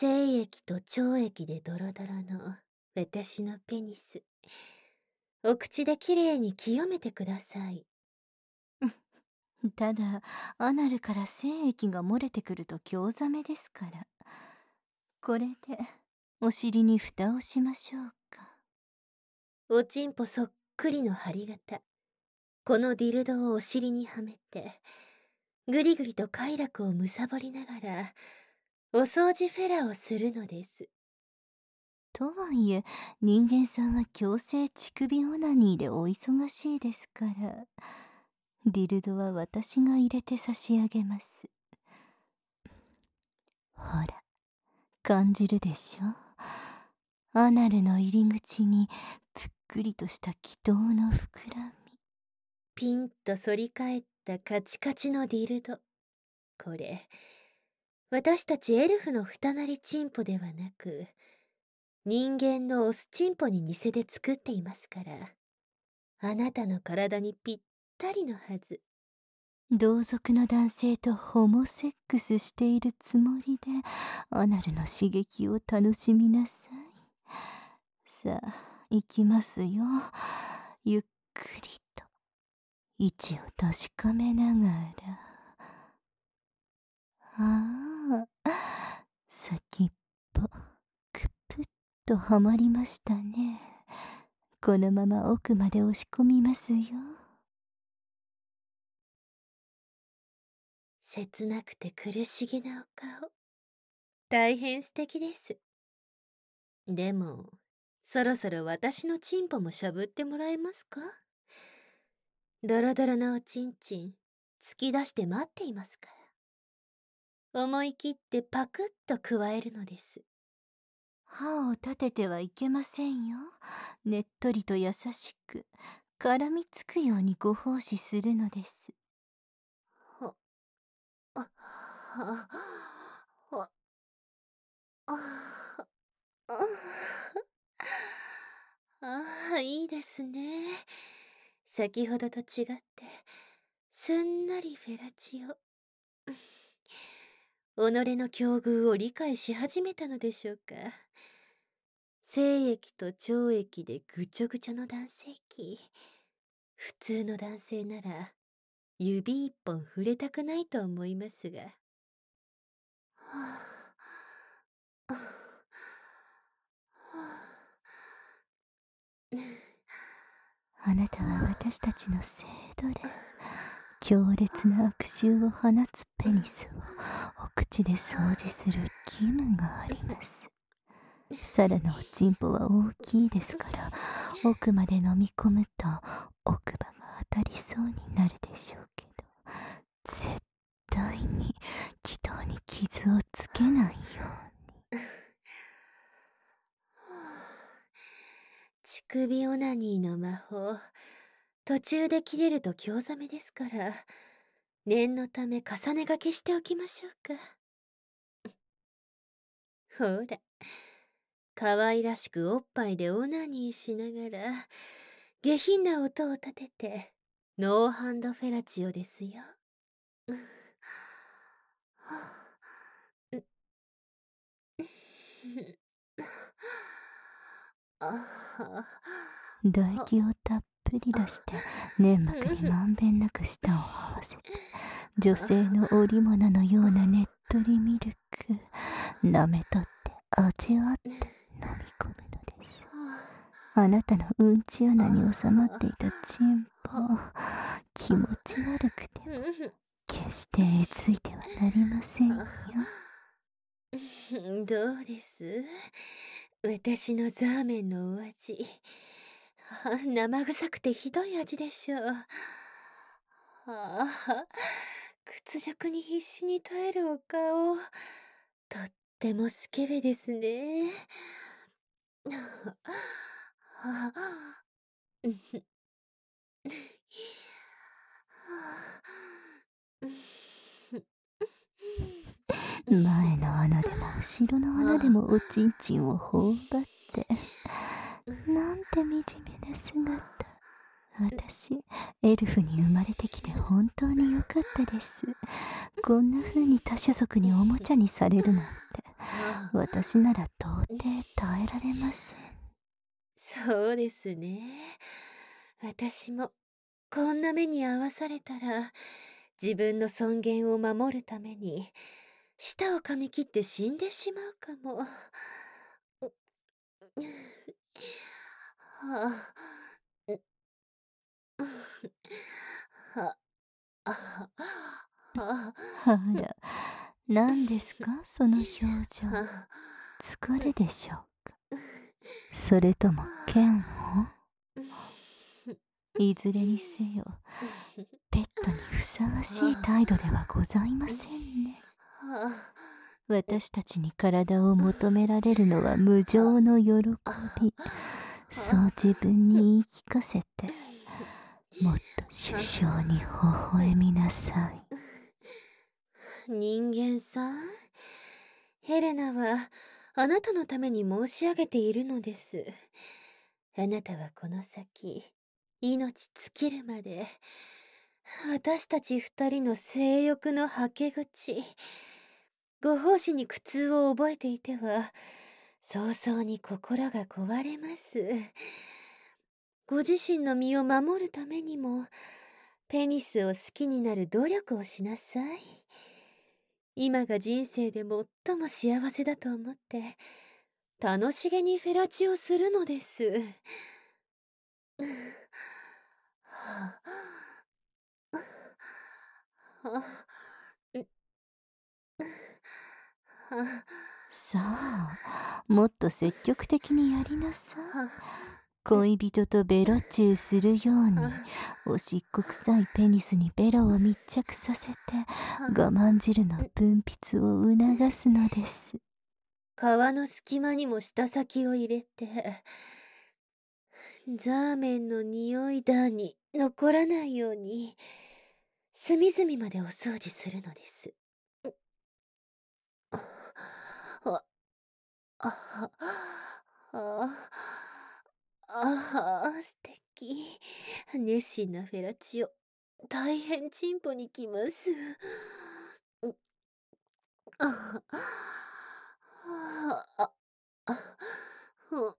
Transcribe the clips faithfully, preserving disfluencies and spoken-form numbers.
精液と腸液でドロドロの私のペニス、お口できれいに清めてください。 ただ、アナルから精液が漏れてくると興ざめですから。これで、お尻に蓋をしましょうか。 おちんぽそっくりの針型。このディルドをお尻にはめて、ぐりぐりと快楽をむさぼりながら、お掃除フェラをするのです。 とはいえ、人間さんは強制乳首オナニーでお忙しいですから、ディルドは私が入れて差し上げます。ほら、感じるでしょ？アナルの入り口にぷっくりとした気筒の膨らみ。 ピンと反り返ったカチカチのディルド。これ、私たちエルフの二なりチンポではなく、人間のオスチンポに似せて作っていますから、あなたの体にぴったりのはず。 同族の男性とホモセックスしているつもりでアナルの刺激を楽しみなさい。さあ、行きますよ。ゆっくりと位置を確かめながら。ああ、先っぽくぷっとはまりましたね。このまま奥まで押し込みますよ。 切なくて苦しげなお顔。大変素敵です。でも、そろそろ私のチンポもしゃぶってもらえますか？ドロドロなおちんちん、突き出して待っていますから。思い切ってパクッと加えるのです。 歯を立ててはいけませんよ。ねっとりと優しく絡みつくようにご奉仕するのです。 ほ、あ、は、ほ、あ、あ、ああ、いいですね。先ほどと違って、すんなりフェラチオ。己の境遇を理解し始めたのでしょうか。精液と腸液でぐちょぐちょの男性器。普通の男性なら、指一本触れたくないと思いますが。はあ、はあ、 あなたは私たちの精奴隷。強烈な悪臭を放つペニスをお口で掃除する義務があります。サラのおちんぽは大きいですから、奥まで飲み込むと奥歯が当たりそうになるでしょうけど、絶対に気筒に傷をつけないように。 乳首オナニーの魔法、途中で切れると興ざめですから、念のため重ねがけしておきましょうか。ほら、可愛らしくおっぱいでオナニーしながら、下品な音を立てて、ノーハンドフェラチオですよ。 唾液をたっぷり出して粘膜にまんべんなく舌を合わせて、女性の織物のようなねっとりミルク舐めとって味わって飲み込むのです。あなたのうんち穴に収まっていたチンポ、気持ち悪くても決してえついてはなりませんよ。 どうです？私のザーメンのお味。生臭くてひどい味でしょう。はあ、屈辱に必死に耐えるお顔。とってもスケベですね。はあ、 前の穴でも後ろの穴でもおちんちんを頬張って、なんて惨めな姿。私、エルフに生まれてきて本当に良かったです。こんな風に多種族におもちゃにされるなんて。 私なら到底耐えられません。 そうですね。私もこんな目に遭わされたら、自分の尊厳を守るために舌を噛み切って死んでしまうかも。はあ、はあ、はあら、何ですかその表情。 あ、 疲れでしょうか。それとも嫌悪。いずれにせよ、ペットにふさわしい態度ではございませんね。私たちに体を求められるのは無常の喜び。そう自分に言い聞かせて、もっと首相に微笑みなさい。 人間さん、ヘレナはあなたのために申し上げているのです。あなたはこの先、命尽きるまで、私たち二人の性欲のはけ口、ご奉仕に苦痛を覚えていては、早々に心が壊れます。ご自身の身を守るためにも、ペニスを好きになる努力をしなさい。今が人生で最も幸せだと思って、楽しげにフェラチをするのです。はあ、はあ、 さあ、もっと積極的にやりなさい。 は恋人とベロチューするように、おしっこ臭いペニスにベロを密着させて、我慢汁の分泌を促すのです。 皮の隙間にも舌先を入れて、ザーメンの匂いだに残らないように、隅々までお掃除するのです。あ、あ、あ、あ、あ、素敵。熱心なフェラチオ、大変チンポにきます。あ、あ、あ、ふ、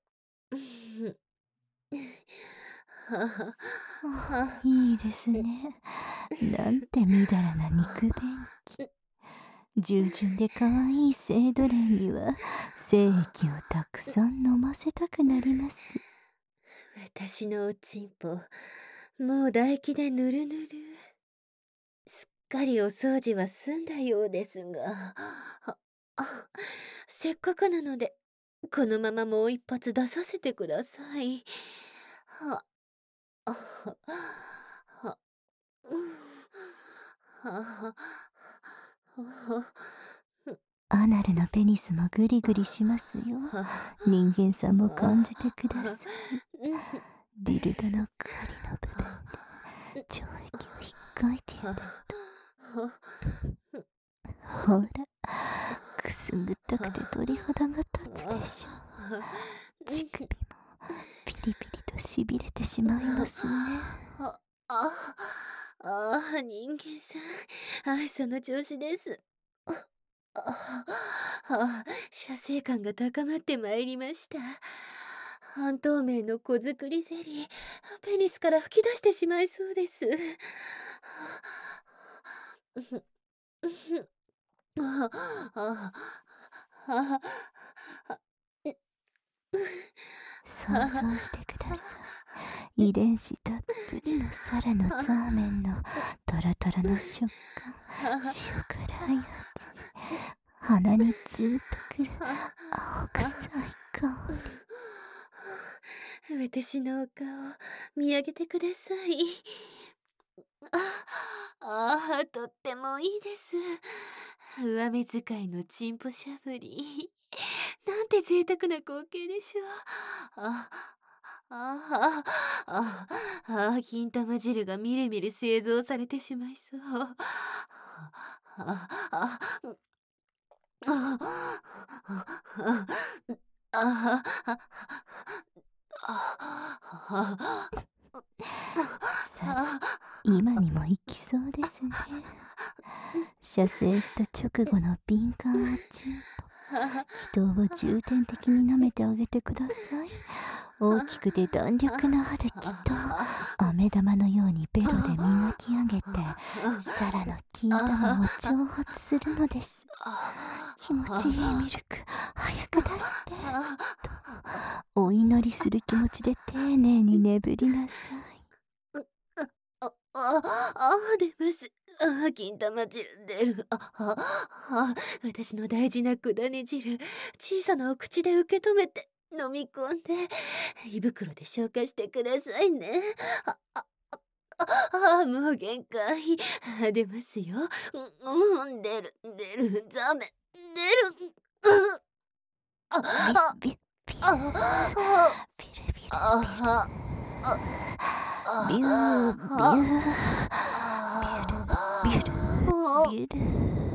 はあ、いいですね。なんてみだらな肉便器。従順で可愛い性奴隷には精液をたくさん飲ませたくなります。 私のおちんぽ、もう唾液でぬるぬる。すっかりお掃除は済んだようですが、あ、あ、せっかくなので、このままもう一発出させてください。は、あ、は、うん、は、は、 アナルのペニスもグリグリしますよ。人間さんも感じてください。ディルドの狩りの部分で懲役を引っかいてやると。ほら、くすぐったくて鳥肌が立つでしょう。乳首もピリピリとしびれてしまいますね。 あ、あ、あ、人間さん、はい、その調子です。あ、あ、あ、射精感が高まってまいりました。半透明の子作りゼリー、ペニスから吹き出してしまいそうです。あ、あ、あ、あ、 想像してください。遺伝子たっぷりのサラのザーメンのトロトロの食感、塩辛い味、鼻にツンとくる青臭い香り。私のお顔、見上げてください。ああ、とってもいいです。上目遣いのチンポしゃぶり。なんて贅沢な光景でしょう。あ、あ、あ、あ、あ、金玉汁がみるみる製造されてしまいそう。あ、あ、あ、あ、あ、 さあ、今にも行きそうですね。射精した直後の敏感おちんぽ。 気筒を重点的に舐めてあげてください。大きくて弾力のある気筒、飴玉のようにベロで磨き上げて、サラの金玉を蒸発するのです。気持ちいいミルク、早く出して、と、お祈りする気持ちで丁寧に眠りなさい。 あ、あ、あ、出ます。あ、金玉汁出る。あ、あ、あ、私の大事な管ね汁、小さなお口で受け止めて、飲み込んで、胃袋で消化してくださいね。あ、あ、あ、あ、もう限界。あ、出ますよ。うん、うん、出る、出る、ザメ、出る。う、あ、あ、 ビュッビュッあ、あ、 ビュルビュルあ、あ、 ビュルビュービュービュルビュルビュル。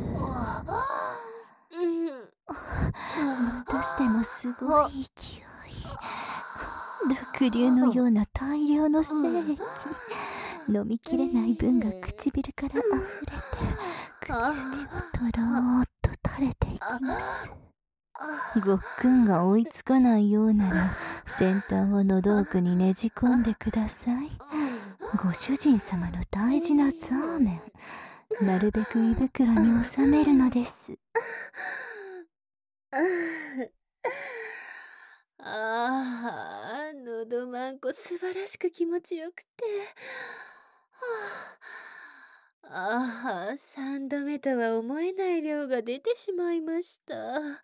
またしてもすごい勢い。濁流のような大量の精液。飲みきれない分が唇から溢れて、首筋をとろーっと垂れていきます。ごっくんが追いつかないようなら、先端を喉奥にねじ込んでください。ご主人様の大事なザーメン、なるべく胃袋に収めるのです。 ああ、のどまんこ素晴らしく気持ちよくて。はあ、ああ、三度目とは思えない量が出てしまいました。は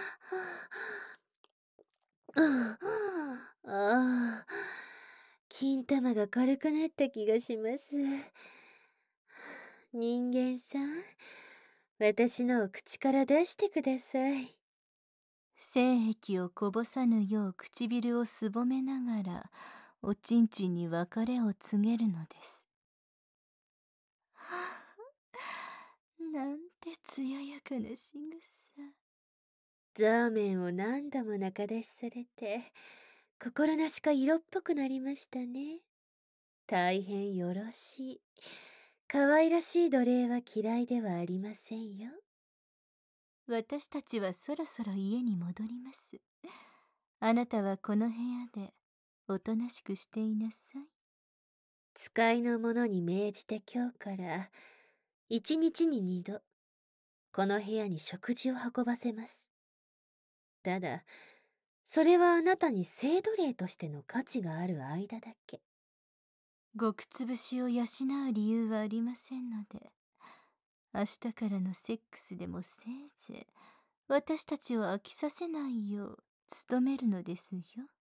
あ、ああ、金玉が軽くなった気がします。人間さん、私のを口から出してください。 精液をこぼさぬよう唇をすぼめながら、おちんちんに別れを告げるのです。はあ、なんて艶やかな仕草。 ザーメンを何度も中出しされて、心なしか色っぽくなりましたね。大変よろしい。可愛らしい奴隷は嫌いではありませんよ。 私たちはそろそろ家に戻ります。あなたはこの部屋でおとなしくしていなさい。 使いの者に命じて今日から一日に二度この部屋に食事を運ばせます。ただそれはあなたに性奴隷としての価値がある間だけ。 ごくつぶしを養う理由はありませんので、明日からのセックスでもせいぜい私たちを飽きさせないよう努めるのですよ。